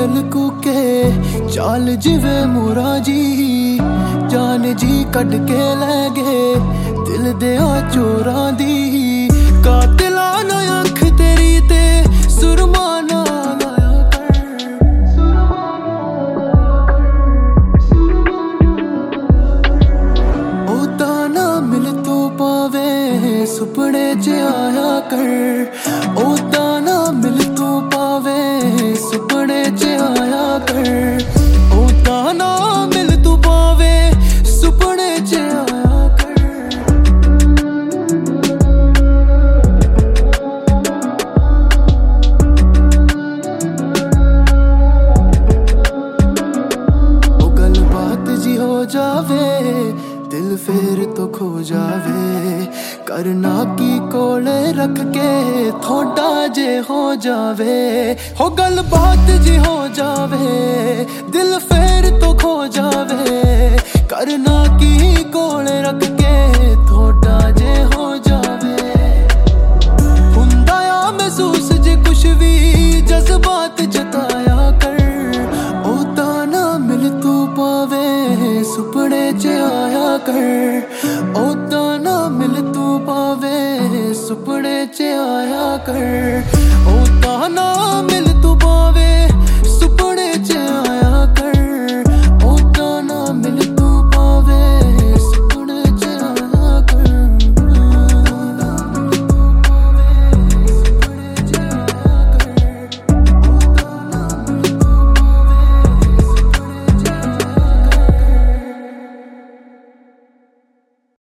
कोयल कूके चाल जिवे मुरा जी जान जी कट के ले गए दिल दे चोरां दी कातिला ना अख तेरी ते सुरमा ना लाया कर ओदा ना मिल तू पावे सुपने च आया कर ओदा ना मिल तू पावे सुपने च आया कर ओदा ना मिल तू पावे सुपने च आया कर ओ गल बात जी हो जावे दिल फिर तो खो जावे करना की कोले रख के थोड़ा जे हो जावे हो गल बात जी हो जावे दिल फिर तो खो जावे करना की कोले रख के थोड़ा जे हो जावे हुंदा आ महसूस जे कुछ भी जज्बात जताया कर ओदा ना मिल तू पावे सुपने च आया कर ओदा ना मिल तू पावे सुपने च आया कर ओदा ना मिल